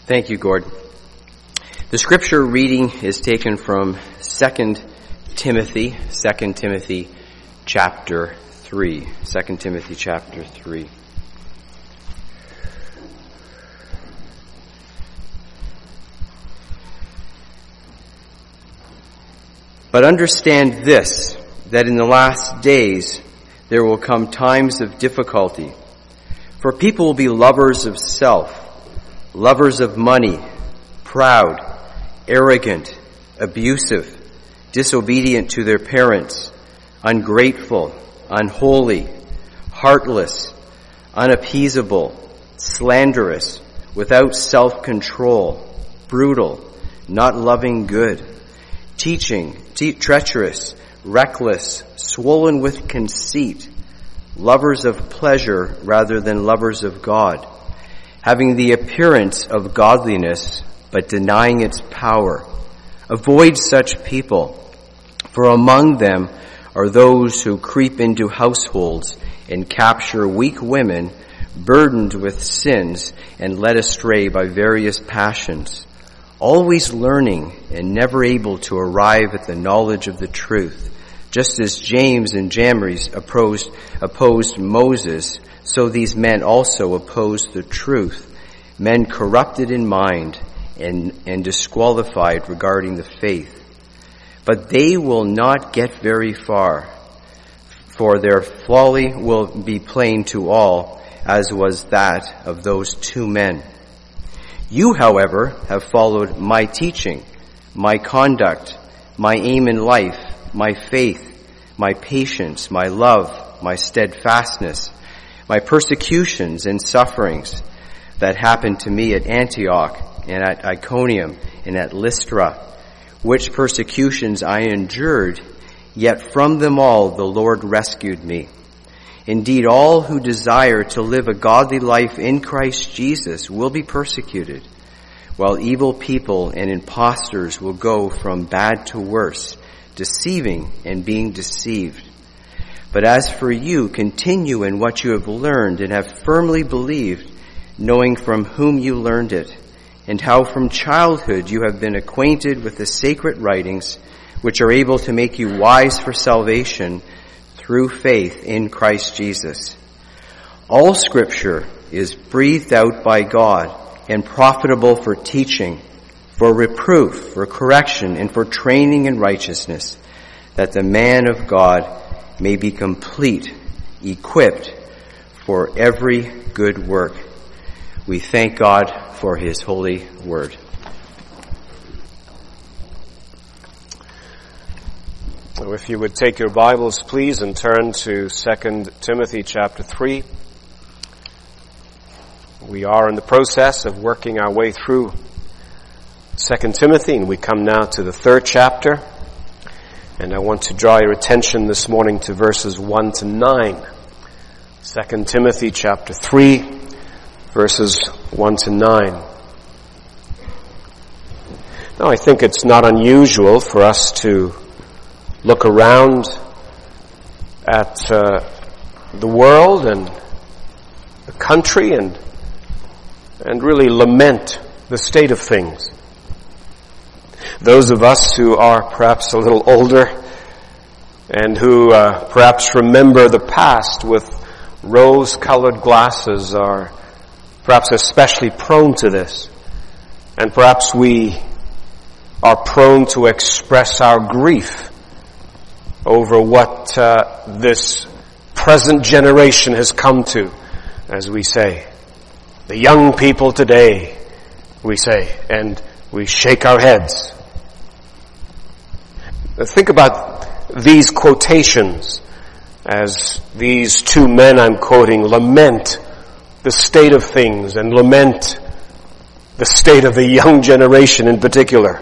Thank you, Gord. The scripture reading is taken from 2 Timothy chapter 3. 2 Timothy chapter 3. But understand this, that in the last days there will come times of difficulty. For people will be lovers of self, lovers of money, proud, arrogant, abusive, disobedient to their parents, ungrateful, unholy, heartless, unappeasable, slanderous, without self-control, brutal, not loving good, treacherous, reckless, swollen with conceit, lovers of pleasure rather than lovers of God, having the appearance of godliness, but denying its power. Avoid such people, for among them are those who creep into households and capture weak women, burdened with sins and led astray by various passions, always learning and never able to arrive at the knowledge of the truth. Just as James and Jambres opposed Moses, so these men also opposed the truth, men corrupted in mind and disqualified regarding the faith. But they will not get very far, for their folly will be plain to all, as was that of those two men. You, however, have followed my teaching, my conduct, my aim in life, my faith, my patience, my love, my steadfastness, my persecutions and sufferings that happened to me at Antioch and at Iconium and at Lystra, which persecutions I endured, yet from them all the Lord rescued me. Indeed, all who desire to live a godly life in Christ Jesus will be persecuted, while evil people and impostors will go from bad to worse, deceiving and being deceived. But as for you, continue in what you have learned and have firmly believed, knowing from whom you learned it, and how from childhood you have been acquainted with the sacred writings, which are able to make you wise for salvation through faith in Christ Jesus. All Scripture is breathed out by God and profitable for teaching, for reproof, for correction, and for training in righteousness, that the man of God may be complete, equipped for every good work. We thank God for His holy word. So if you would take your Bibles, please, and turn to 2 Timothy chapter 3. We are in the process of working our way through 2 Timothy, and we come now to the 3rd chapter. And I want to draw your attention this morning to verses 1 to 9. 2 Timothy chapter 3, verses 1 to 9. Now, I think it's not unusual for us to look around at the world and the country and really lament the state of things. Those of us who are perhaps a little older and who perhaps remember the past with rose-colored glasses are perhaps especially prone to this. And perhaps we are prone to express our grief over what this present generation has come to, as we say. The young people today, we say, and we shake our heads. Think about these quotations as these two men I'm quoting lament the state of things and lament the state of the young generation in particular.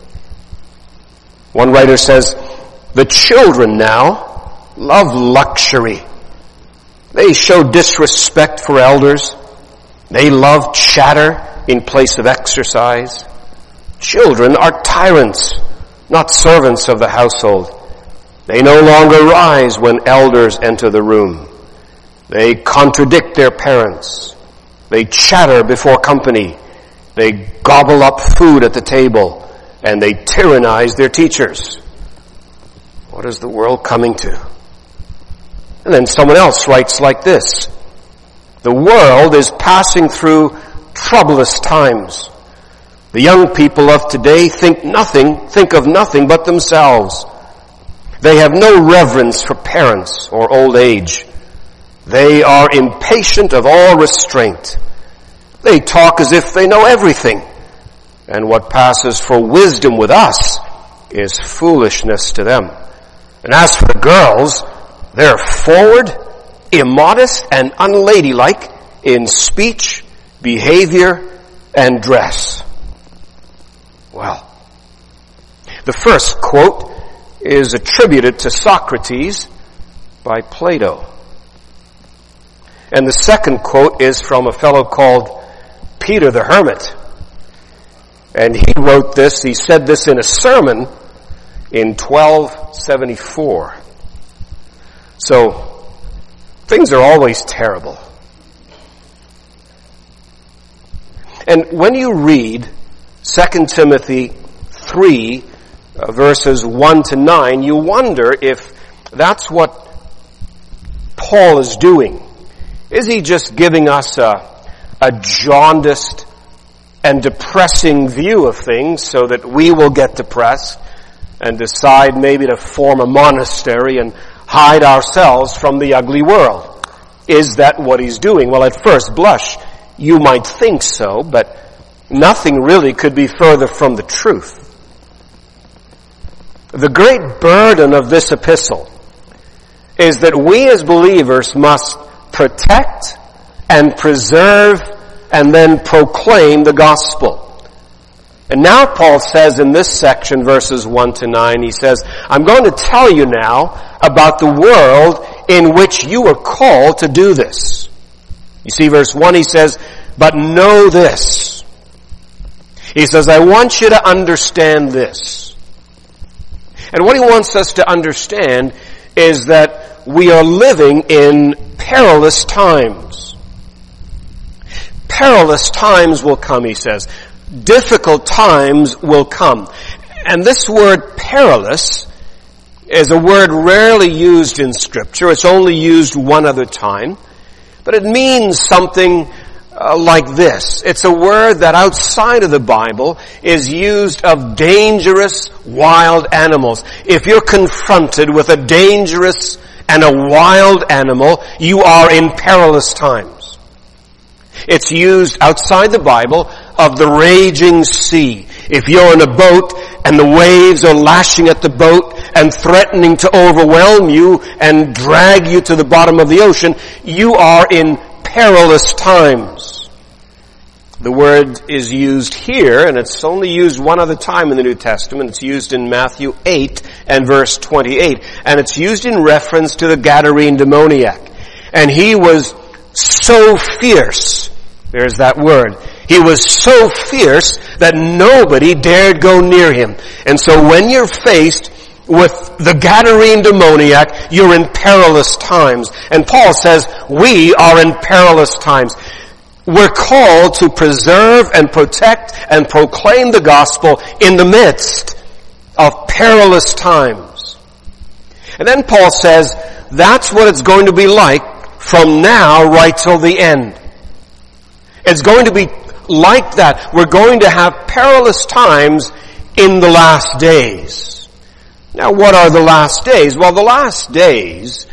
One writer says, "The children now love luxury. They show disrespect for elders. They love chatter in place of exercise. Children are tyrants, not servants of the household. They no longer rise when elders enter the room. They contradict their parents. They chatter before company They gobble up food at the table, and they tyrannize their teachers. What is the world coming to? And then someone else writes like this: the world is passing through troublous times. The young people of today think of nothing but themselves. They have no reverence for parents or old age. They are impatient of all restraint. They talk as if they know everything. And what passes for wisdom with us is foolishness to them. And as for the girls, they're forward, immodest, and unladylike in speech, behavior, and dress. Well, the first quote is attributed to Socrates by Plato. And the second quote is from a fellow called Peter the Hermit. And he said this in a sermon in 1274. So, things are always terrible. And when you read 2 Timothy 3, verses 1 to 9, you wonder if that's what Paul is doing. Is he just giving us a jaundiced and depressing view of things so that we will get depressed and decide maybe to form a monastery and hide ourselves from the ugly world? Is that what he's doing? Well, at first blush, you might think so, but nothing really could be further from the truth. The great burden of this epistle is that we as believers must protect and preserve and then proclaim the gospel. And now Paul says in this section, verses 1 to 9, he says, I'm going to tell you now about the world in which you are called to do this. You see, verse 1, he says, but know this. He says, I want you to understand this. And what he wants us to understand is that we are living in perilous times. Perilous times will come, he says. Difficult times will come. And this word perilous is a word rarely used in Scripture. It's only used one other time. But it means something like this. It's a word that outside of the Bible is used of dangerous wild animals. If you're confronted with a dangerous and a wild animal, you are in perilous times. It's used outside the Bible of the raging sea. If you're in a boat and the waves are lashing at the boat and threatening to overwhelm you and drag you to the bottom of the ocean, you are in perilous times. The word is used here, and it's only used one other time in the New Testament. It's used in Matthew 8 and verse 28. And it's used in reference to the Gadarene demoniac. And he was so fierce. There's that word. He was so fierce that nobody dared go near him. And so when you're faced with the Gadarene demoniac, you're in perilous times. And Paul says, we are in perilous times. We're called to preserve and protect and proclaim the gospel in the midst of perilous times. And then Paul says, that's what it's going to be like from now right till the end. It's going to be like that. We're going to have perilous times in the last days. Now, what are the last days? Well, the last days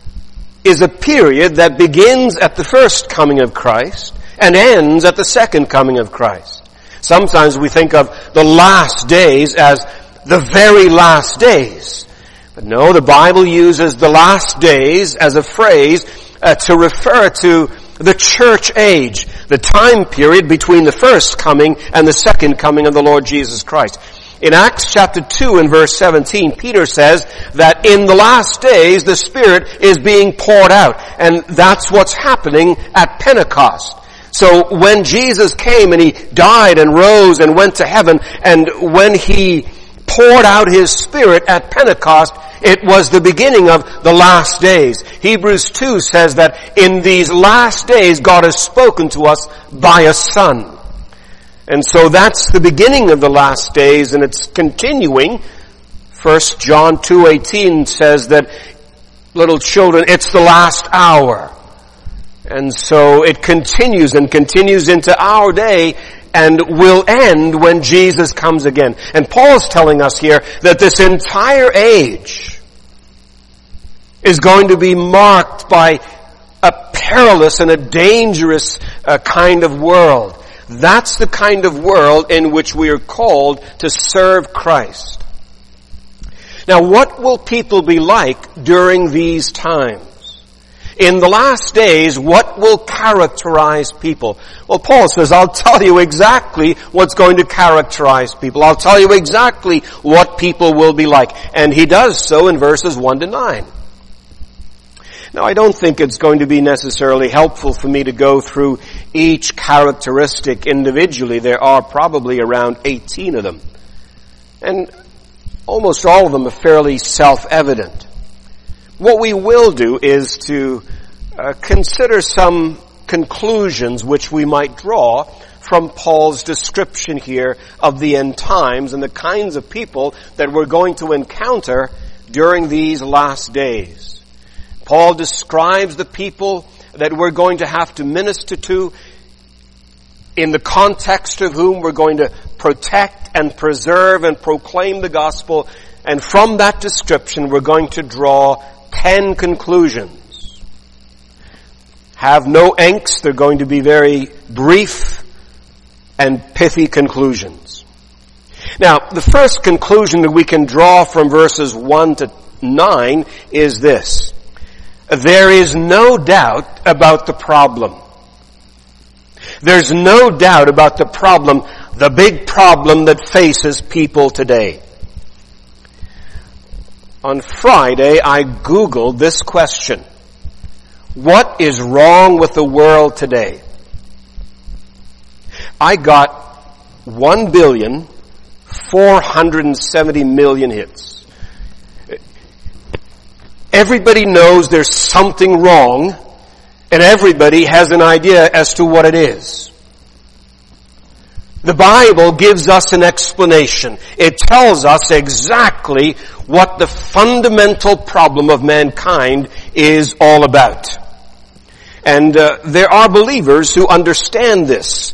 is a period that begins at the first coming of Christ and ends at the second coming of Christ. Sometimes we think of the last days as the very last days. But no, the Bible uses the last days as a phrase to refer to the church age, the time period between the first coming and the second coming of the Lord Jesus Christ. In Acts chapter 2 and verse 17, Peter says that in the last days the Spirit is being poured out. And that's what's happening at Pentecost. So when Jesus came and he died and rose and went to heaven, and when he poured out his Spirit at Pentecost, it was the beginning of the last days. Hebrews 2 says that in these last days God has spoken to us by a Son. And so that's the beginning of the last days, and it's continuing. 1 John 2:18 says that, little children, it's the last hour. And so it continues and continues into our day and will end when Jesus comes again. And Paul's telling us here that this entire age is going to be marked by a perilous and a dangerous kind of world. That's the kind of world in which we are called to serve Christ. Now, what will people be like during these times? In the last days, what will characterize people? Well, Paul says, I'll tell you exactly what's going to characterize people. I'll tell you exactly what people will be like. And he does so in verses 1 to 9. Now, I don't think it's going to be necessarily helpful for me to go through each characteristic individually. There are probably around 18 of them. And almost all of them are fairly self-evident. What we will do is to consider some conclusions which we might draw from Paul's description here of the end times and the kinds of people that we're going to encounter during these last days. Paul describes the people that we're going to have to minister to, in the context of whom we're going to protect and preserve and proclaim the gospel. And from that description, we're going to draw 10 conclusions. Have no angst. They're going to be very brief and pithy conclusions. Now, the first conclusion that we can draw from verses 1 to 9 is this. There is no doubt about the problem. There's no doubt about the problem, the big problem that faces people today. On Friday, I Googled this question. What is wrong with the world today? I got 1,470,000,000 hits. Everybody knows there's something wrong, and everybody has an idea as to what it is. The Bible gives us an explanation. It tells us exactly what the fundamental problem of mankind is all about. And there are believers who understand this.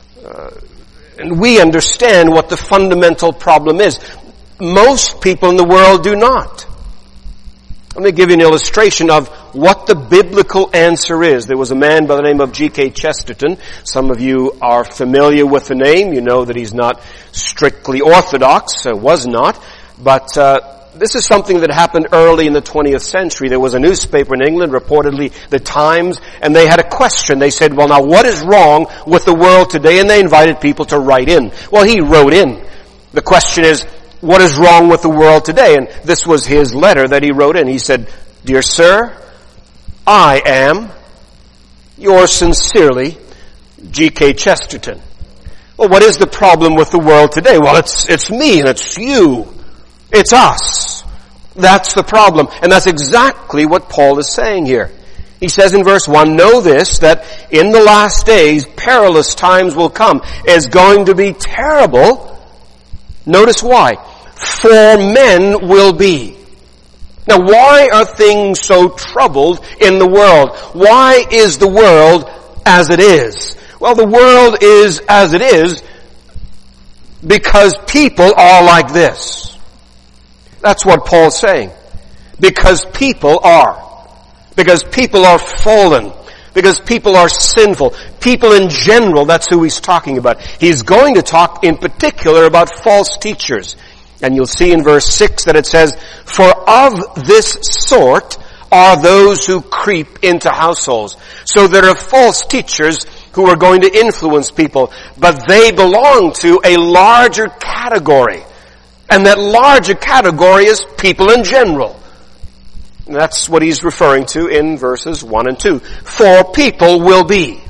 And we understand what the fundamental problem is. Most people in the world do not. Let me give you an illustration of what the biblical answer is. There was a man by the name of G.K. Chesterton. Some of you are familiar with the name. You know that he's not strictly orthodox, was not. But this is something that happened early in the 20th century. There was a newspaper in England, reportedly the Times, and they had a question. They said, well, now what is wrong with the world today? And they invited people to write in. Well, he wrote in. The question is, what is wrong with the world today? And this was his letter that he wrote in. He said, Dear Sir, I am yours sincerely, G.K. Chesterton. Well, what is the problem with the world today? Well, it's me and it's you. It's us. That's the problem. And that's exactly what Paul is saying here. He says in verse 1, know this, that in the last days, perilous times will come. It's going to be terrible. Notice why. For men will be. Now, why are things so troubled in the world? Why is the world as it is? Well, the world is as it is because people are like this. That's what Paul's saying. Because people are. Because people are fallen. Because people are sinful. People in general, that's who he's talking about. He's going to talk in particular about false teachers. And you'll see in verse 6 that it says, For of this sort are those who creep into households. So there are false teachers who are going to influence people, but they belong to a larger category. And that larger category is people in general. And that's what he's referring to in verses 1 and 2. For people will be.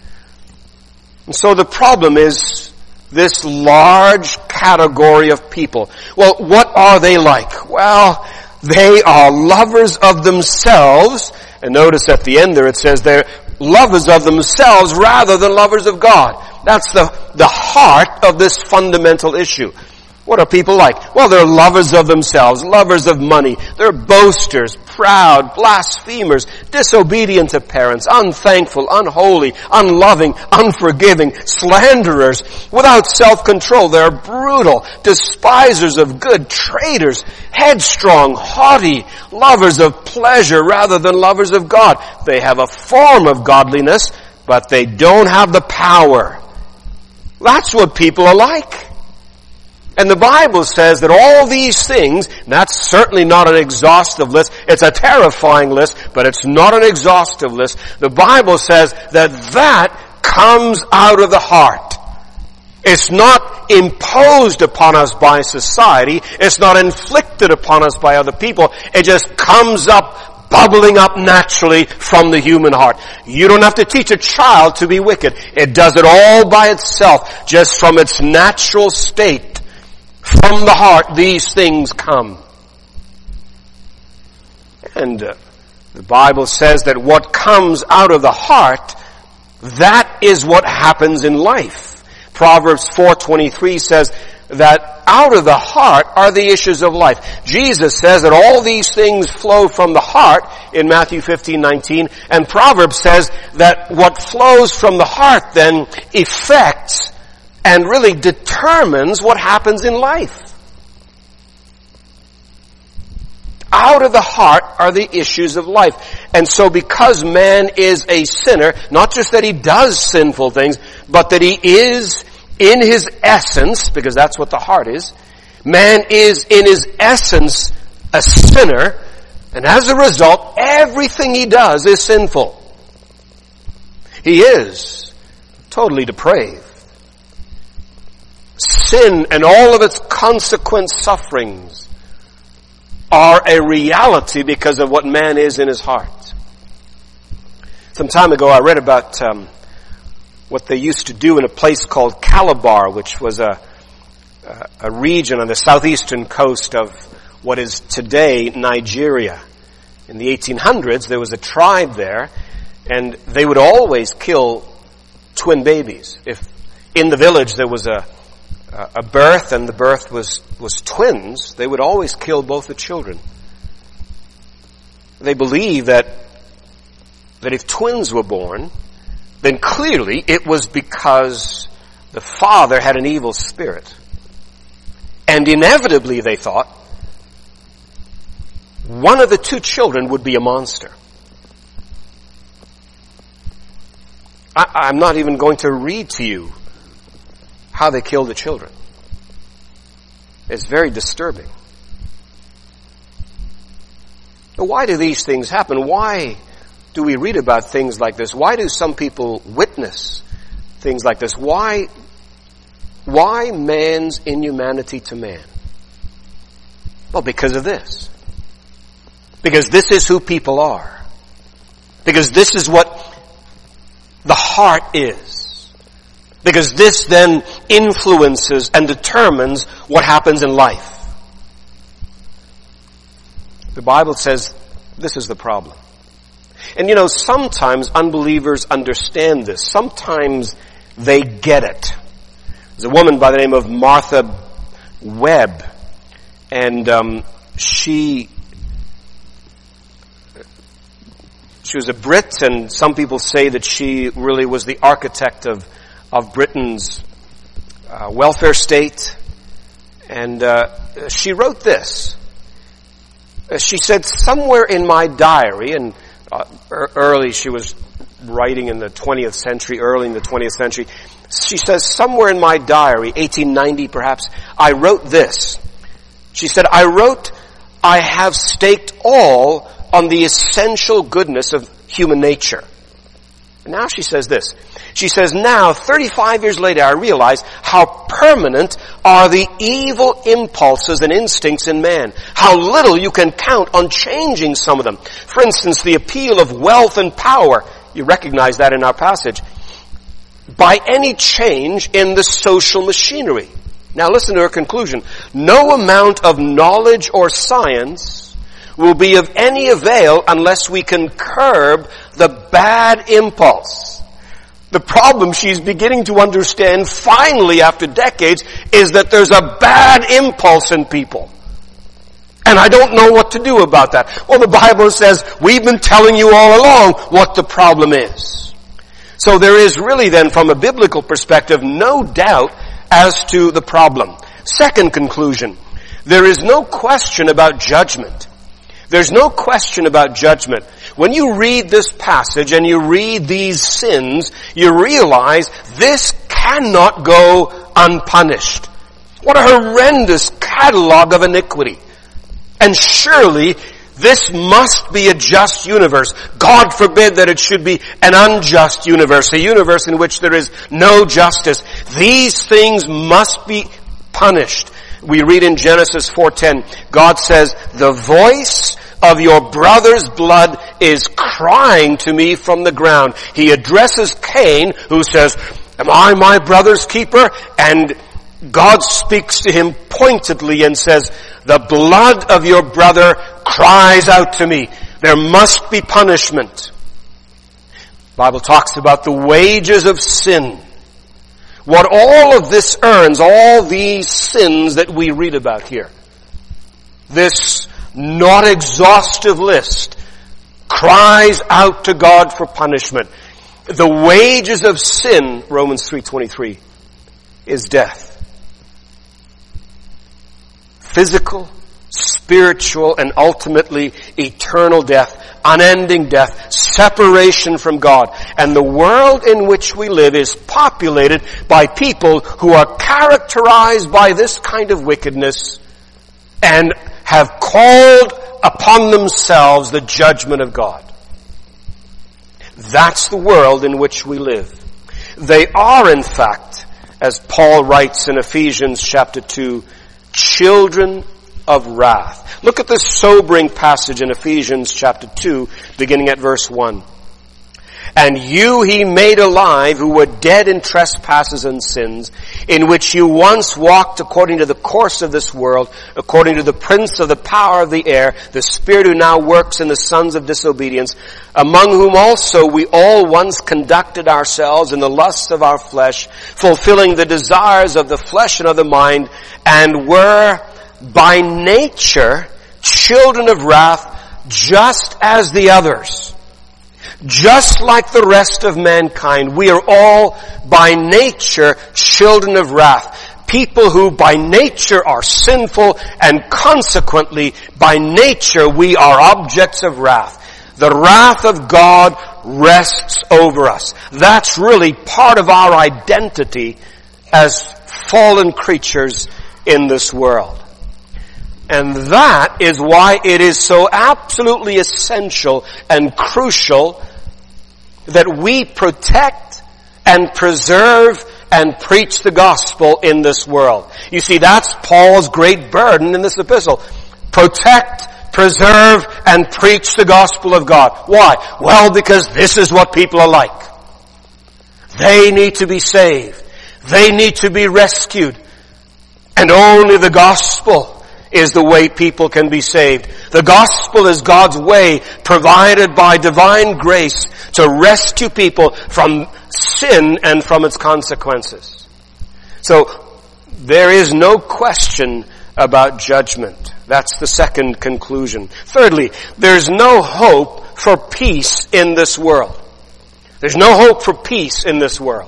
And so the problem is this large category of people. Well, what are they like? Well, they are lovers of themselves. And notice at the end there it says they're lovers of themselves rather than lovers of God. That's the heart of this fundamental issue. What are people like? Well, they're lovers of themselves, lovers of money. They're boasters, proud, blasphemers, disobedient to parents, unthankful, unholy, unloving, unforgiving, slanderers, without self-control. They're brutal, despisers of good, traitors, headstrong, haughty, lovers of pleasure rather than lovers of God. They have a form of godliness, but they don't have the power. That's what people are like. And the Bible says that all these things, and that's certainly not an exhaustive list, it's a terrifying list, but it's not an exhaustive list. The Bible says that comes out of the heart. It's not imposed upon us by society. It's not inflicted upon us by other people. It just comes up, bubbling up naturally from the human heart. You don't have to teach a child to be wicked. It does it all by itself, just from its natural state. From the heart, these things come. And the Bible says that what comes out of the heart, that is what happens in life. Proverbs 4:23 says that out of the heart are the issues of life. Jesus says that all these things flow from the heart in Matthew 15:19, and Proverbs says that what flows from the heart then affects and really determines what happens in life. Out of the heart are the issues of life. And so because man is a sinner, not just that he does sinful things, but that he is in his essence, because that's what the heart is, man is in his essence a sinner, and as a result, everything he does is sinful. He is totally depraved. Sin and all of its consequent sufferings are a reality because of what man is in his heart. Some time ago I read about what they used to do in a place called Calabar, which was a region on the southeastern coast of what is today Nigeria. In the 1800s there was a tribe there, and they would always kill twin babies. If in the village there was a birth and the birth was twins, they would always kill both the children. They believed that if twins were born, then clearly it was because the father had an evil spirit. And inevitably, they thought, one of the two children would be a monster. I'm not even going to read to you how they kill the children. It's very disturbing. But why do these things happen? Why do we read about things like this? Why do some people witness things like this? Why man's inhumanity to man? Well, because of this. Because this is who people are. Because this is what the heart is. Because this then influences and determines what happens in life. The Bible says this is the problem. And sometimes unbelievers understand this. Sometimes they get it. There's a woman by the name of Martha Webb, and she was a Brit, and some people say that she really was the architect of Britain's welfare state. And she wrote this. She said, somewhere in my diary, and early she was writing in the 20th century, early in the 20th century, she says, somewhere in my diary, 1890 perhaps, I wrote this. She said, I have staked all on the essential goodness of human nature. And now she says this. She says, now, 35 years later, I realize how permanent are the evil impulses and instincts in man. How little you can count on changing some of them. For instance, the appeal of wealth and power. You recognize that in our passage. By any change in the social machinery. Now listen to her conclusion. No amount of knowledge or science will be of any avail unless we can curb the bad impulse. The problem she's beginning to understand finally after decades is that there's a bad impulse in people. And I don't know what to do about that. Well, the Bible says, we've been telling you all along what the problem is. So there is really then, from a biblical perspective, no doubt as to the problem. Second conclusion, there is no question about judgment. There's no question about judgment. When you read this passage and you read these sins, you realize this cannot go unpunished. What a horrendous catalog of iniquity. And surely this must be a just universe. God forbid that it should be an unjust universe, a universe in which there is no justice. These things must be punished. We read in Genesis 4:10, God says, the voice of your brother's blood is crying to me from the ground. He addresses Cain, who says, am I my brother's keeper? And God speaks to him pointedly and says, the blood of your brother cries out to me. There must be punishment. The Bible talks about the wages of sin. What all of this earns, all these sins that we read about here, this not exhaustive list, cries out to God for punishment. The wages of sin, Romans 3:23, is death. Physical, spiritual, and ultimately eternal death, unending death, separation from God. And the world in which we live is populated by people who are characterized by this kind of wickedness and have called upon themselves the judgment of God. That's the world in which we live. They are, in fact, as Paul writes in Ephesians chapter 2, children of wrath. Look at this sobering passage in Ephesians chapter 2, beginning at verse 1. And you he made alive who were dead in trespasses and sins, in which you once walked according to the course of this world, according to the prince of the power of the air, the spirit who now works in the sons of disobedience, among whom also we all once conducted ourselves in the lusts of our flesh, fulfilling the desires of the flesh and of the mind, and were by nature children of wrath, just as the others. Just like the rest of mankind, we are all by nature children of wrath. People who by nature are sinful, and consequently by nature we are objects of wrath. The wrath of God rests over us. That's really part of our identity as fallen creatures in this world. And that is why it is so absolutely essential and crucial that we protect and preserve and preach the gospel in this world. You see, that's Paul's great burden in this epistle. Protect, preserve, and preach the gospel of God. Why? Well, because this is what people are like. They need to be saved. They need to be rescued. And only the gospel is the way people can be saved. The gospel is God's way provided by divine grace to rescue people from sin and from its consequences. So there is no question about judgment. That's the second conclusion. Thirdly, there's no hope for peace in this world. There's no hope for peace in this world.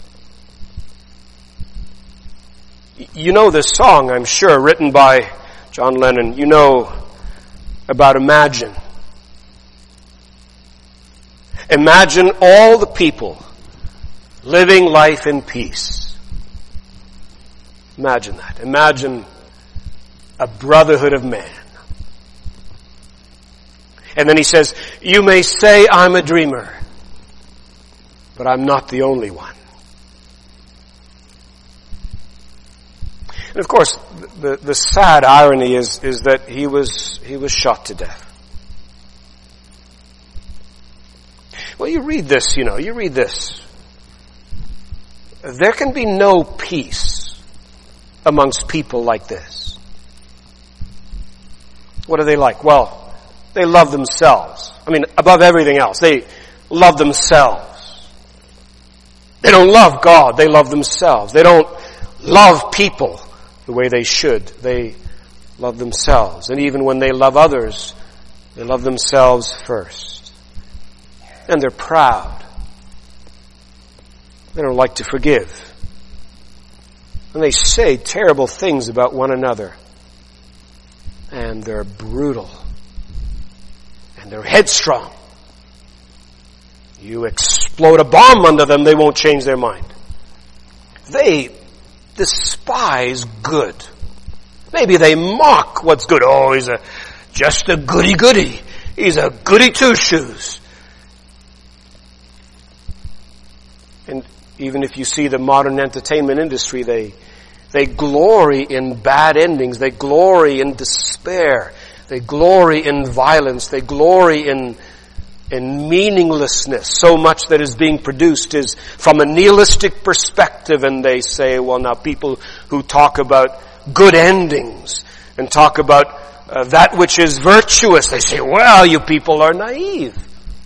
You know this song, I'm sure, written by John Lennon. You know about Imagine. Imagine all the people living life in peace. Imagine that. Imagine a brotherhood of man. And then he says, you may say I'm a dreamer, but I'm not the only one. And of course, the sad irony is that he was shot to death. Well, you read this. There can be no peace amongst people like this. What are they like? Well, they love themselves. I mean, above everything else, they love themselves. They don't love God, they love themselves. They don't love people the way they should. They love themselves. And even when they love others, they love themselves first. And they're proud. They don't like to forgive. And they say terrible things about one another. And they're brutal. And they're headstrong. You explode a bomb under them, they won't change their mind. They despise good. Maybe they mock what's good. Oh, he's just a goody-goody. He's a goody two-shoes. And even if you see the modern entertainment industry, they glory in bad endings. They glory in despair. They glory in violence. They glory in meaninglessness. So much that is being produced is from a nihilistic perspective, and they say, well, now people who talk about good endings and talk about that which is virtuous, they say, well, you people are naive.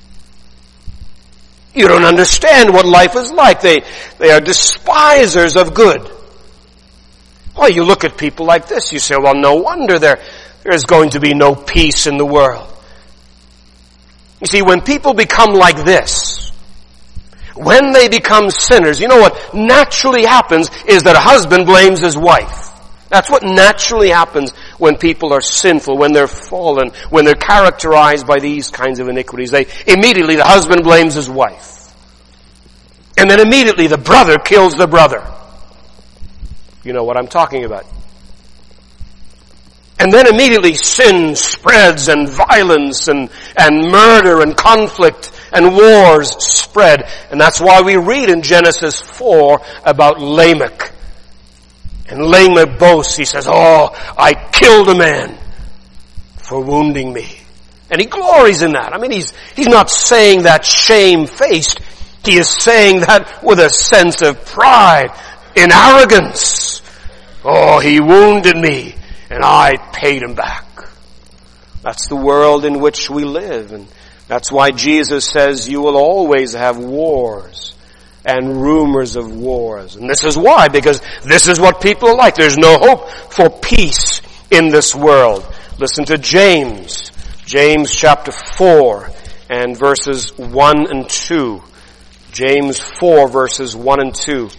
You don't understand what life is like. They are despisers of good. Well, you look at people like this, you say, well, no wonder there's going to be no peace in the world. You see, when people become like this, when they become sinners, you know what naturally happens is that a husband blames his wife. That's what naturally happens when people are sinful, when they're fallen, when they're characterized by these kinds of iniquities. Immediately the husband blames his wife. And then immediately the brother kills the brother. You know what I'm talking about. And then immediately sin spreads, and violence and murder and conflict and wars spread. And that's why we read in Genesis 4 about Lamech. And Lamech boasts, he says, oh, I killed a man for wounding me. And he glories in that. I mean, he's not saying that shamefaced. He is saying that with a sense of pride, in arrogance. Oh, he wounded me, and I paid him back. That's the world in which we live. And that's why Jesus says you will always have wars and rumors of wars. And this is why, because this is what people are like. There's no hope for peace in this world. Listen to James. James chapter 4 and verses 1 and 2. James 4 verses 1 and 2.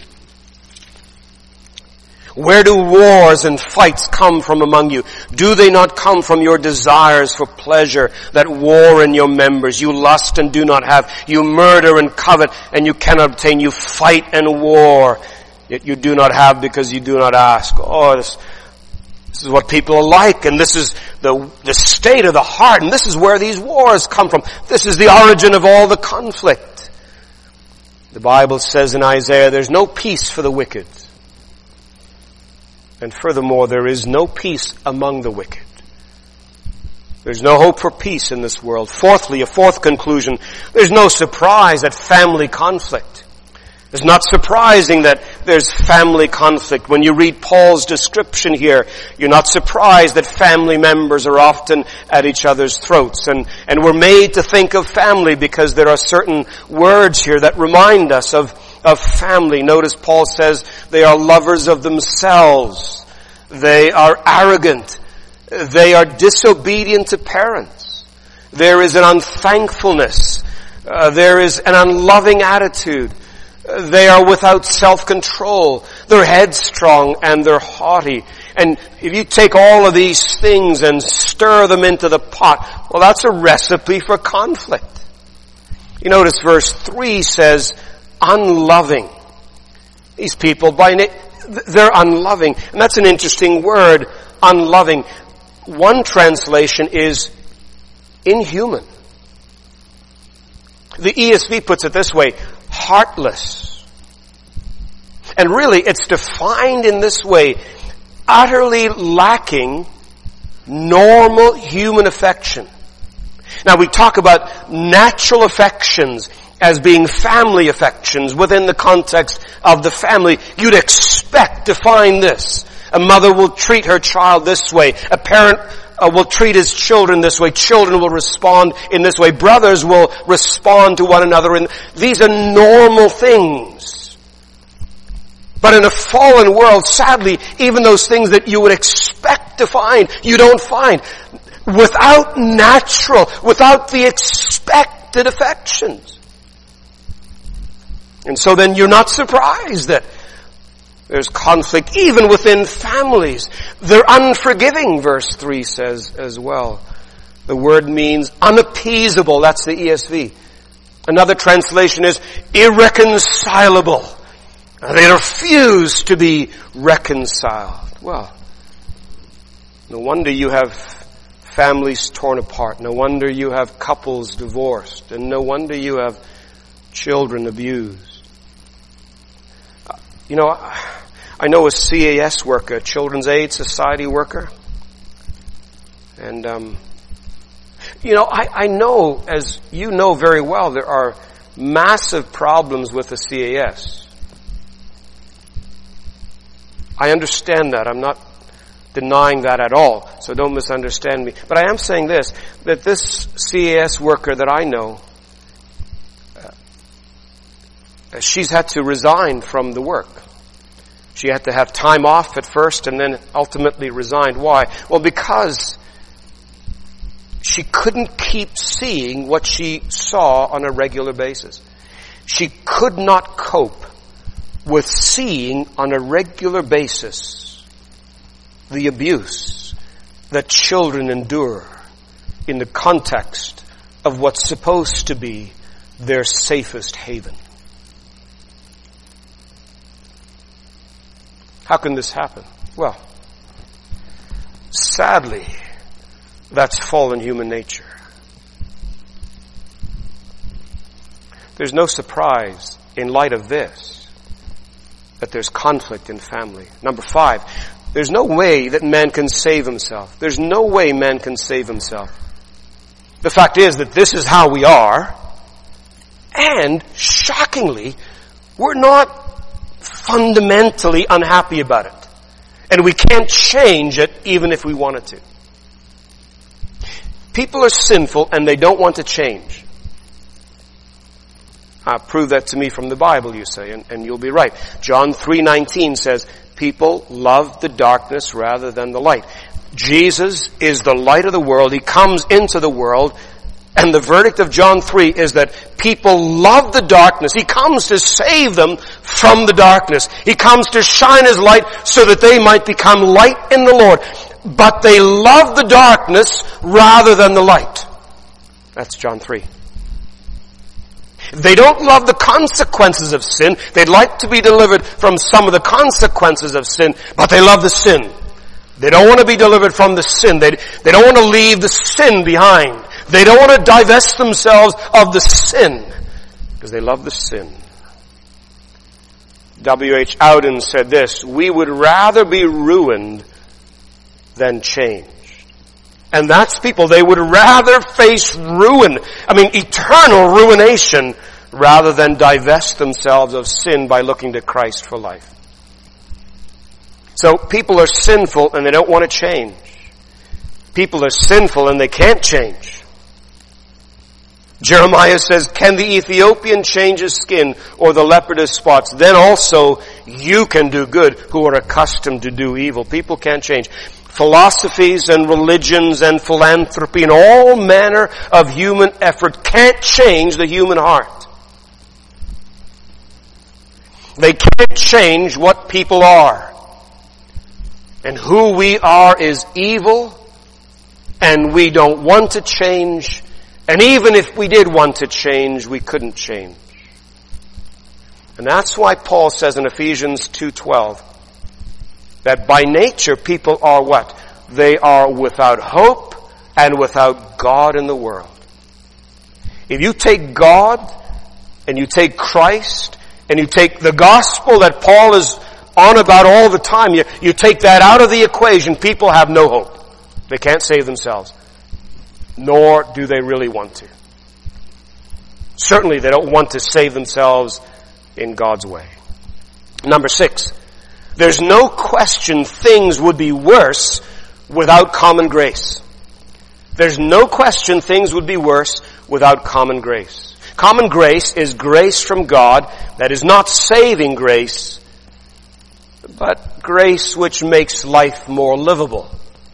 Where do wars and fights come from among you? Do they not come from your desires for pleasure that war in your members? You lust and do not have. You murder and covet and you cannot obtain. You fight and war, yet you do not have because you do not ask. Oh, this is what people are like, and this is the state of the heart, and this is where these wars come from. This is the origin of all the conflict. The Bible says in Isaiah, there's no peace for the wicked. And furthermore, there is no peace among the wicked. There's no hope for peace in this world. Fourthly, a fourth conclusion, there's no surprise at family conflict. It's not surprising that there's family conflict. When you read Paul's description here, you're not surprised that family members are often at each other's throats. And we're made to think of family because there are certain words here that remind us of family. Notice Paul says they are lovers of themselves. They are arrogant. They are disobedient to parents. There is an unthankfulness. There is an unloving attitude. They are without self-control. They're headstrong and they're haughty. And if you take all of these things and stir them into the pot, well, that's a recipe for conflict. You notice verse 3 says, unloving. These people, they're unloving. And that's an interesting word, unloving. One translation is inhuman. The ESV puts it this way, heartless. And really, it's defined in this way, utterly lacking normal human affection. Now, we talk about natural affections as being family affections within the context of the family. You'd expect to find this. A mother will treat her child this way. A parent will treat his children this way. Children will respond in this way. Brothers will respond to one another. And these are normal things. But in a fallen world, sadly, even those things that you would expect to find, you don't find. Without the expected affections. And so then you're not surprised that there's conflict even within families. They're unforgiving, verse 3 says as well. The word means unappeasable. That's the ESV. Another translation is irreconcilable. They refuse to be reconciled. Well, no wonder you have families torn apart. No wonder you have couples divorced. And no wonder you have children abused. You know, I know a CAS worker, a Children's Aid Society worker. And, you know, I know, as you know very well, there are massive problems with the CAS. I understand that. I'm not denying that at all, so don't misunderstand me. But I am saying this, that this CAS worker that I know, she's had to resign from the work. She had to have time off at first and then ultimately resigned. Why? Well, because she couldn't keep seeing what she saw on a regular basis. She could not cope with seeing on a regular basis the abuse that children endure in the context of what's supposed to be their safest haven. How can this happen? Well, sadly, that's fallen human nature. There's no surprise in light of this that there's conflict in family. Number 5, there's no way that man can save himself. There's no way man can save himself. The fact is that this is how we are, and shockingly, we're not fundamentally unhappy about it. And we can't change it even if we wanted to. People are sinful and they don't want to change. Prove that to me from the Bible, you say, and you'll be right. John 3:19 says, people love the darkness rather than the light. Jesus is the light of the world. He comes into the world, and the verdict of John 3 is that people love the darkness. He comes to save them from the darkness. He comes to shine His light so that they might become light in the Lord. But they love the darkness rather than the light. That's John 3. They don't love the consequences of sin. They'd like to be delivered from some of the consequences of sin, but they love the sin. They don't want to be delivered from the sin. They don't want to leave the sin behind. They don't want to divest themselves of the sin because they love the sin. W.H. Auden said this, we would rather be ruined than changed. And that's people, they would rather face ruin, eternal ruination, rather than divest themselves of sin by looking to Christ for life. So people are sinful and they don't want to change. People are sinful and they can't change. Jeremiah says, can the Ethiopian change his skin or the leopard his spots? Then also you can do good who are accustomed to do evil. People can't change. Philosophies and religions and philanthropy and all manner of human effort can't change the human heart. They can't change what people are. And who we are is evil, and we don't want to change. And even if we did want to change, we couldn't change. And that's why Paul says in Ephesians 2:12, that by nature people are what? They are without hope and without God in the world. If you take God and you take Christ and you take the gospel that Paul is on about all the time, you take that out of the equation, people have no hope. They can't save themselves. Nor do they really want to. Certainly they don't want to save themselves in God's way. Number 6. There's no question things would be worse without common grace. There's no question things would be worse without common grace. Common grace is grace from God that is not saving grace, but grace which makes life more livable,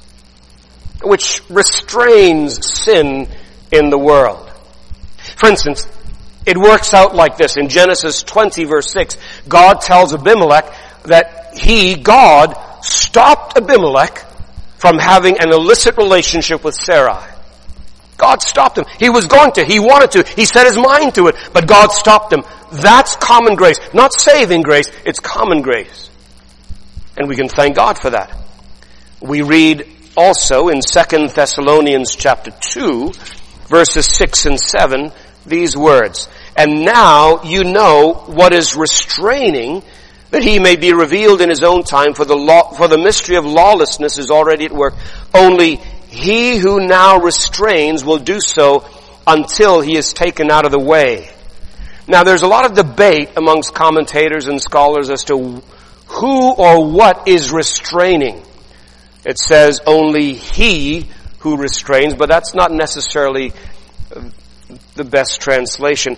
which restrains sin in the world. For instance, it works out like this. In Genesis 20 verse 6, God tells Abimelech that God, stopped Abimelech from having an illicit relationship with Sarai. God stopped him. He was going to. He wanted to. He set his mind to it. But God stopped him. That's common grace. Not saving grace. It's common grace. And we can thank God for that. We read also in 2 Thessalonians chapter 2, verses 6 and 7, these words. And now you know what is restraining, that he may be revealed in his own time, for the mystery of lawlessness is already at work. Only he who now restrains will do so until he is taken out of the way. Now there's a lot of debate amongst commentators and scholars as to who or what is restraining. It says only he who restrains, but that's not necessarily the best translation.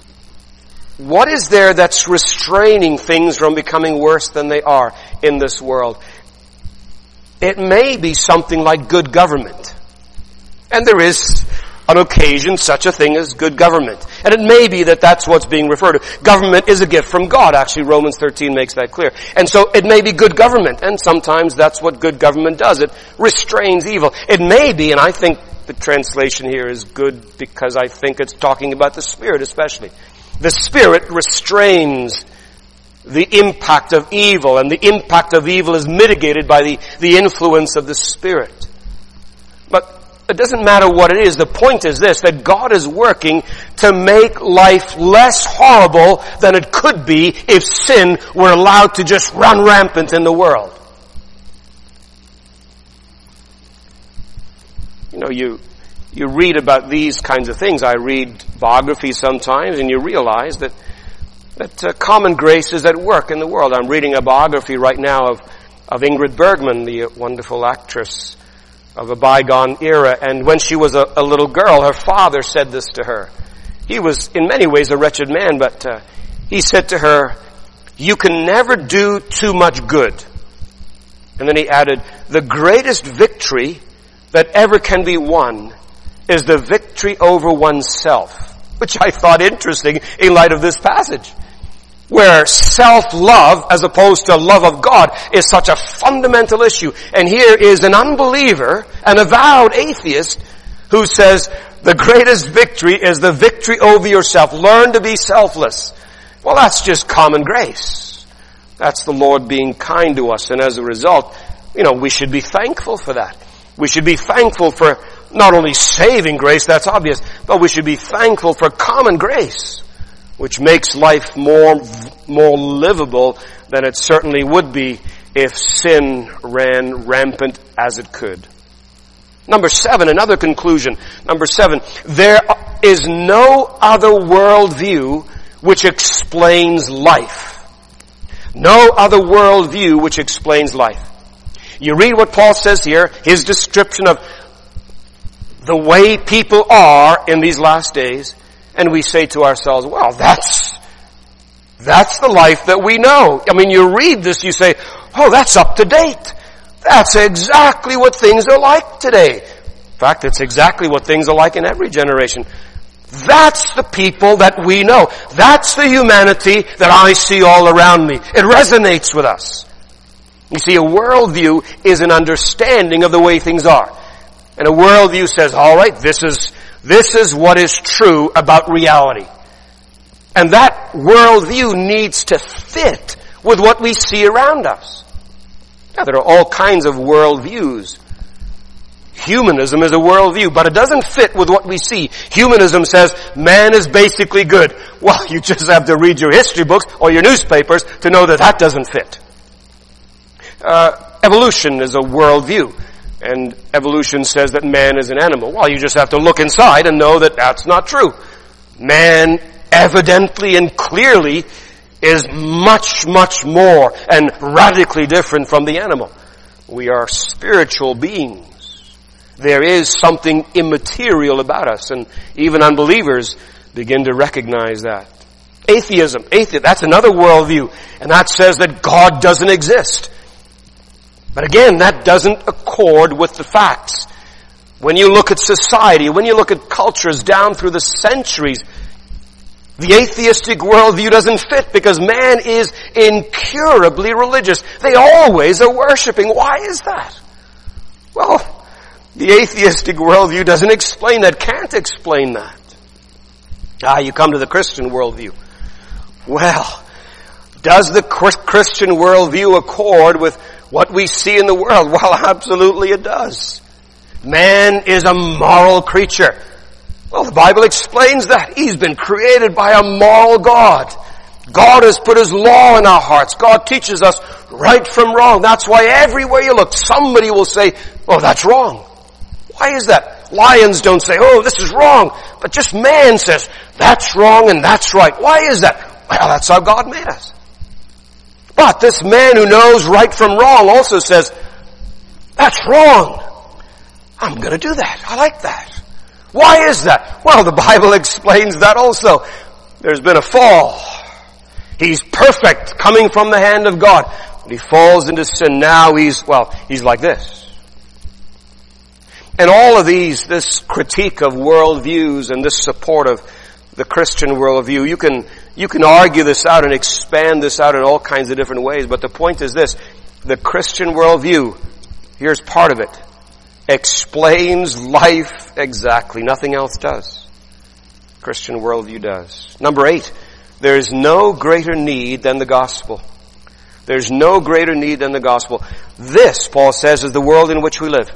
What is there that's restraining things from becoming worse than they are in this world? It may be something like good government. And there is, on occasion, such a thing as good government. And it may be that that's what's being referred to. Government is a gift from God. Actually, Romans 13 makes that clear. And so it may be good government. And sometimes that's what good government does. It restrains evil. It may be, and I think the translation here is good because I think it's talking about the Spirit especially. The Spirit restrains the impact of evil, and the impact of evil is mitigated by the influence of the Spirit. But it doesn't matter what it is. The point is this, that God is working to make life less horrible than it could be if sin were allowed to just run rampant in the world. You know, you read about these kinds of things. I read biographies sometimes, and you realize that common grace is at work in the world. I'm reading a biography right now of Ingrid Bergman, the wonderful actress of a bygone era. And when she was a little girl, her father said this to her. He was in many ways a wretched man, but he said to her, "You can never do too much good." And then he added, "The greatest victory that ever can be won is the victory over oneself," which I thought interesting in light of this passage, where self-love as opposed to love of God is such a fundamental issue. And here is an unbeliever, an avowed atheist, who says the greatest victory is the victory over yourself. Learn to be selfless. Well, that's just common grace. That's the Lord being kind to us. And as a result, we should be thankful for that. We should be thankful for not only saving grace, that's obvious, but we should be thankful for common grace, which makes life more livable than it certainly would be if sin ran rampant as it could. Number 7, another conclusion. Number 7, there is no other worldview which explains life. No other worldview which explains life. You read what Paul says here, his description of the way people are in these last days, and we say to ourselves, well, that's the life that we know. I mean, you read this, you say, oh, that's up to date. That's exactly what things are like today. In fact, it's exactly what things are like in every generation. That's the people that we know. That's the humanity that I see all around me. It resonates with us. You see, a worldview is an understanding of the way things are. And a worldview says, all right, this is what is true about reality. And that worldview needs to fit with what we see around us. Now, there are all kinds of worldviews. Humanism is a worldview, but it doesn't fit with what we see. Humanism says man is basically good. Well, you just have to read your history books or your newspapers to know that that doesn't fit. Evolution is a worldview. And evolution says that man is an animal. Well, you just have to look inside and know that that's not true. Man evidently and clearly is much, much more and radically different from the animal. We are spiritual beings. There is something immaterial about us, and even unbelievers begin to recognize that. Atheism, that's another worldview. And that says that God doesn't exist. But again, that doesn't accord with the facts. When you look at society, when you look at cultures down through the centuries, the atheistic worldview doesn't fit because man is incurably religious. They always are worshiping. Why is that? Well, the atheistic worldview doesn't explain that, can't explain that. You come to the Christian worldview. Well, does the Christian worldview accord with what we see in the world? Well, absolutely it does. Man is a moral creature. Well, the Bible explains that. He's been created by a moral God. God has put His law in our hearts. God teaches us right from wrong. That's why everywhere you look, somebody will say, oh, that's wrong. Why is that? Lions don't say, oh, this is wrong. But just man says, that's wrong and that's right. Why is that? Well, that's how God made us. But this man who knows right from wrong also says, that's wrong. I'm going to do that. I like that. Why is that? Well, the Bible explains that also. There's been a fall. He's perfect, coming from the hand of God. When he falls into sin, now he's like this. And all of this critique of worldviews and this support of the Christian worldview, you can argue this out and expand this out in all kinds of different ways, but the point is this: the Christian worldview, here's part of it, explains life exactly. Nothing else does. Christian worldview does. Number 8, there is no greater need than the gospel. There's no greater need than the gospel. This, Paul says, is the world in which we live.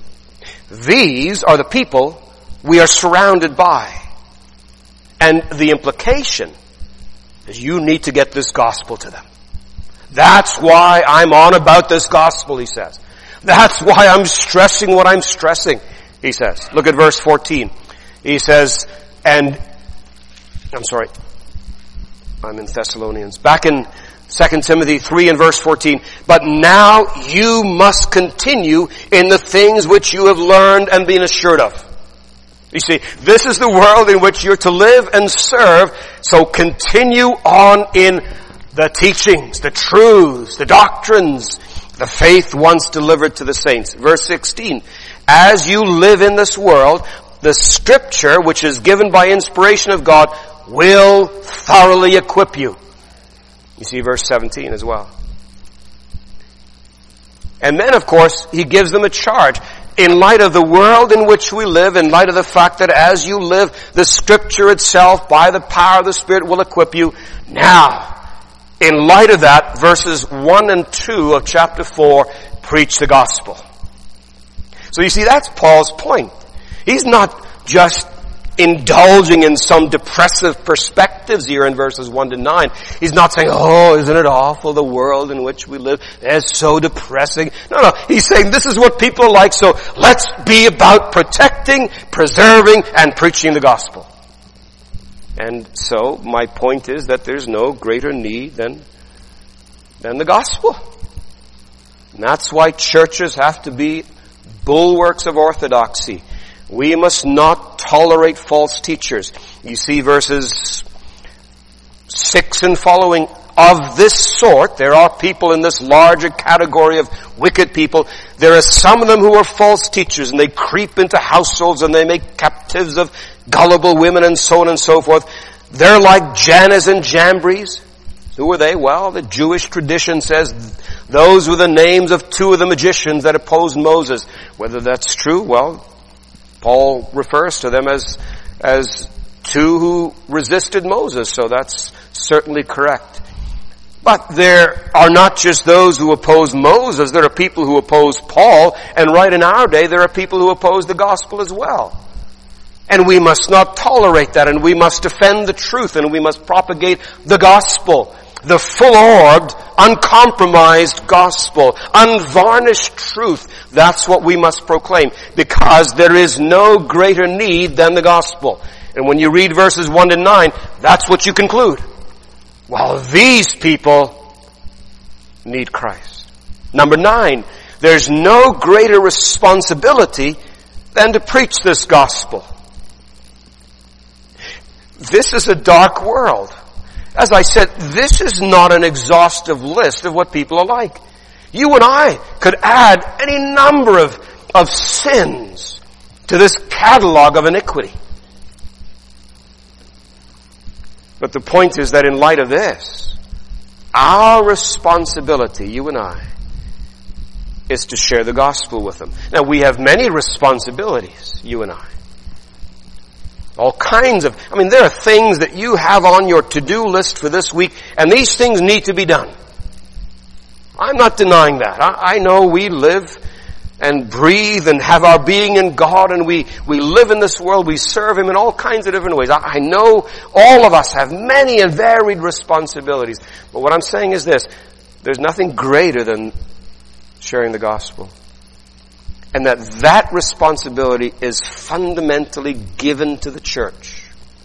These are the people we are surrounded by. And the implication is you need to get this gospel to them. That's why I'm on about this gospel, he says. That's why I'm stressing what I'm stressing, he says. Look at verse 14. He says, I'm in Thessalonians. Back in 2 Timothy 3 and verse 14. But now you must continue in the things which you have learned and been assured of. You see, this is the world in which you're to live and serve, so continue on in the teachings, the truths, the doctrines, the faith once delivered to the saints. Verse 16, as you live in this world, the scripture, which is given by inspiration of God, will thoroughly equip you. You see verse 17 as well. And then, of course, he gives them a charge. In light of the world in which we live, in light of the fact that as you live, the scripture itself, by the power of the Spirit, will equip you. Now, in light of that, verses 1 and 2 of chapter 4 preach the gospel. So you see, that's Paul's point. He's not just indulging in some depressive perspectives here in verses 1 to 9. He's not saying, oh, isn't it awful, the world in which we live? It's so depressing. No. He's saying this is what people are like, so let's be about protecting, preserving, and preaching the gospel. And so my point is that there's no greater need than the gospel. And that's why churches have to be bulwarks of orthodoxy. We must not tolerate false teachers. You see verses 6 and following. Of this sort, there are people in this larger category of wicked people. There are some of them who are false teachers, and they creep into households and they make captives of gullible women and so on and so forth. They're like Jannes and Jambres. Who are they? Well, the Jewish tradition says those were the names of 2 of the magicians that opposed Moses. Whether that's true, well, Paul refers to them as 2 who resisted Moses, so that's certainly correct. But there are not just those who oppose Moses, there are people who oppose Paul, and right in our day there are people who oppose the gospel as well. And we must not tolerate that, and we must defend the truth, and we must propagate the gospel. The full-orbed, uncompromised gospel, unvarnished truth. That's what we must proclaim, because there is no greater need than the gospel. And when you read verses 1 to 9, that's what you conclude. Well, these people need Christ. Number 9, there's no greater responsibility than to preach this gospel. This is a dark world. as I said, this is not an exhaustive list of what people are like. You and I could add any number of sins to this catalog of iniquity. But the point is that in light of this, our responsibility, you and I, is to share the gospel with them. Now, we have many responsibilities, you and I. All kinds of, there are things that you have on your to-do list for this week, and these things need to be done. I'm not denying that. I know we live and breathe and have our being in God, and we live in this world, we serve Him in all kinds of different ways. I know all of us have many and varied responsibilities. But what I'm saying is this: there's nothing greater than sharing the gospel. And that responsibility is fundamentally given to the church.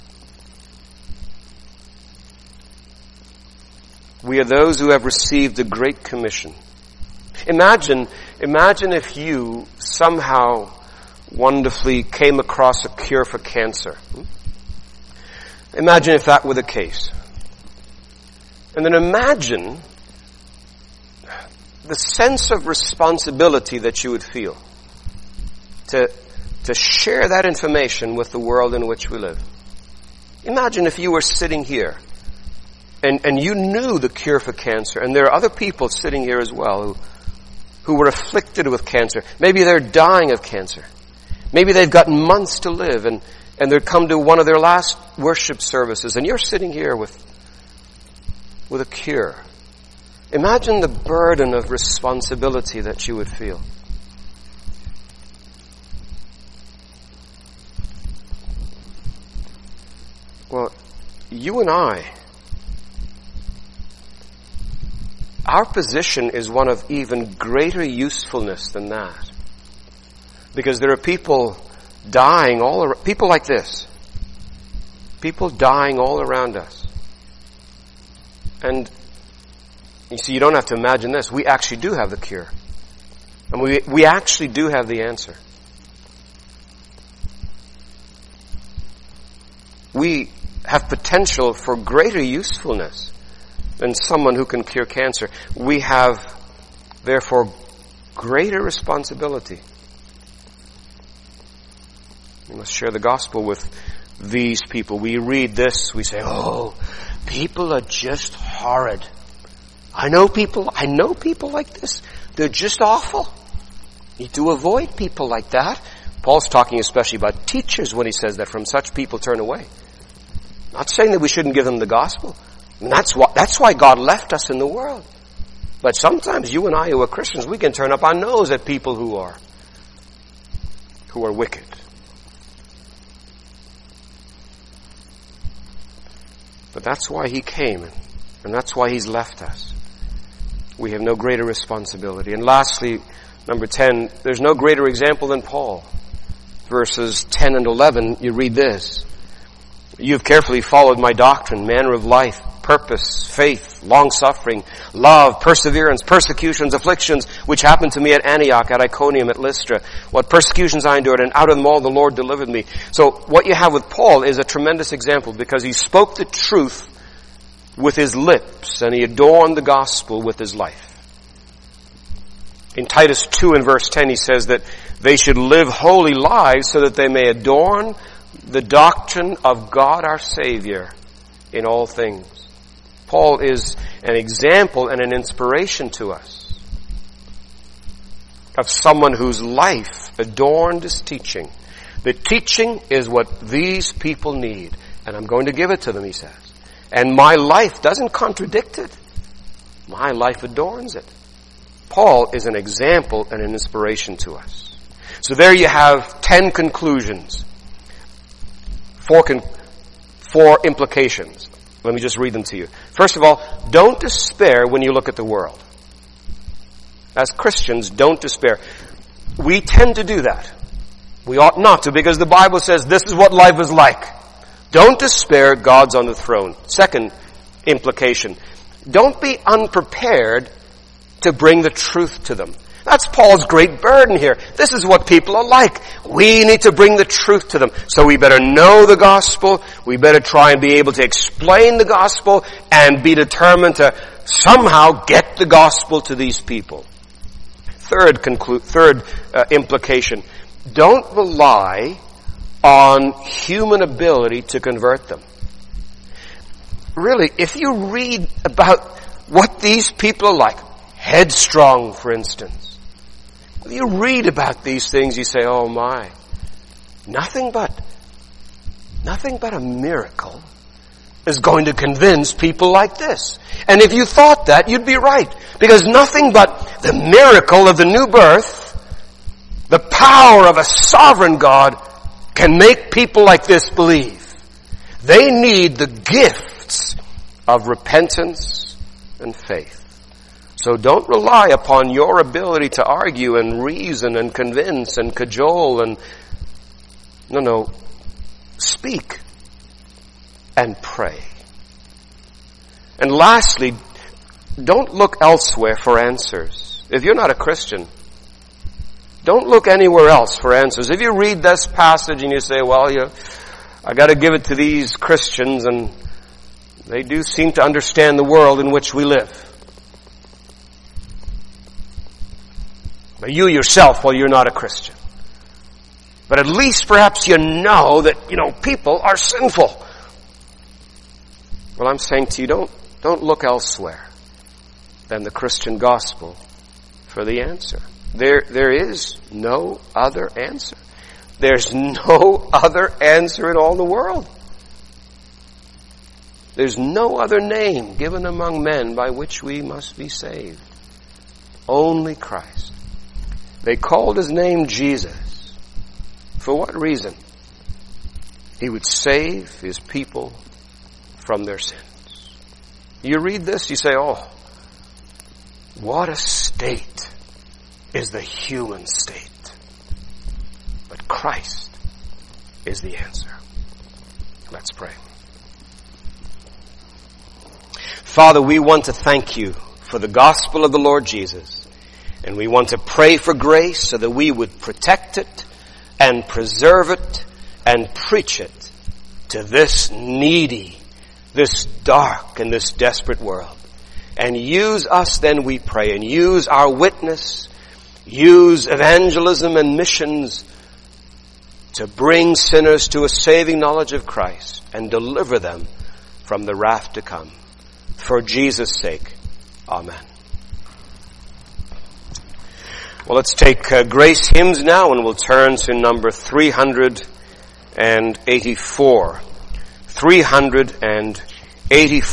We are those who have received the Great Commission. Imagine if you somehow wonderfully came across a cure for cancer. Imagine if that were the case. And then imagine the sense of responsibility that you would feel to share that information with the world in which we live. Imagine if you were sitting here and you knew the cure for cancer, and there are other people sitting here as well who were afflicted with cancer. Maybe they're dying of cancer. Maybe they've got months to live, and they've come to one of their last worship services, and you're sitting here with a cure. Imagine the burden of responsibility that you would feel. Well, you and I, our position is one of even greater usefulness than that. Because there are people dying people like this. People dying all around us. And you see, you don't have to imagine this. We actually do have the cure. And we actually do have the answer. We have potential for greater usefulness than someone who can cure cancer. We have, therefore, greater responsibility. We must share the gospel with these people. We read this, we say, oh, people are just horrid. I know people like this. They're just awful. You need to avoid people like that. Paul's talking especially about teachers when he says that from such people turn away. Not saying that we shouldn't give them the gospel. That's why God left us in the world. But sometimes you and I who are Christians, we can turn up our nose at people who are wicked. But that's why He came, and that's why He's left us. We have no greater responsibility. And lastly, number 10, there's no greater example than Paul. Verses 10 and 11, you read this. You have carefully followed my doctrine, manner of life, purpose, faith, long-suffering, love, perseverance, persecutions, afflictions, which happened to me at Antioch, at Iconium, at Lystra. What persecutions I endured, and out of them all the Lord delivered me. So what you have with Paul is a tremendous example, because he spoke the truth with his lips, and he adorned the gospel with his life. In Titus 2 and verse 10, he says that they should live holy lives so that they may adorn the doctrine of God our Savior in all things. Paul is an example and an inspiration to us of someone whose life adorned his teaching. The teaching is what these people need, and I'm going to give it to them, he says. And my life doesn't contradict it. My life adorns it. Paul is an example and an inspiration to us. So there you have 10 conclusions. 4 implications. Let me just read them to you. First of all, don't despair when you look at the world. As Christians, don't despair. We tend to do that. We ought not to, because the Bible says this is what life is like. Don't despair, God's on the throne. Second implication, don't be unprepared to bring the truth to them. That's Paul's great burden here. This is what people are like. We need to bring the truth to them. So we better know the gospel. We better try and be able to explain the gospel and be determined to somehow get the gospel to these people. Third implication. Don't rely on human ability to convert them. Really, if you read about what these people are like, headstrong, for instance, if you read about these things, you say, oh my, nothing but a miracle is going to convince people like this. And if you thought that, you'd be right. Because nothing but the miracle of the new birth, the power of a sovereign God, can make people like this believe. They need the gifts of repentance and faith. So don't rely upon your ability to argue and reason and convince and cajole and, no. Speak and pray. And lastly, don't look elsewhere for answers. If you're not a Christian, don't look anywhere else for answers. If you read this passage and you say, well, I got to give it to these Christians, and they do seem to understand the world in which we live. But you yourself, well, you're not a Christian. But at least perhaps you know that, people are sinful. Well, I'm saying to you, don't look elsewhere than the Christian gospel for the answer. There is no other answer. There's no other answer in all the world. There's no other name given among men by which we must be saved. Only Christ. They called his name Jesus. For what reason? He would save his people from their sins. You read this, you say, oh, what a state is the human state. But Christ is the answer. Let's pray. Father, we want to thank you for the gospel of the Lord Jesus. And we want to pray for grace so that we would protect it and preserve it and preach it to this needy, this dark and this desperate world. And use us then, we pray, and use our witness, use evangelism and missions to bring sinners to a saving knowledge of Christ and deliver them from the wrath to come. For Jesus' sake, amen. Well, let's take grace hymns now, and we'll turn to number 384. 384.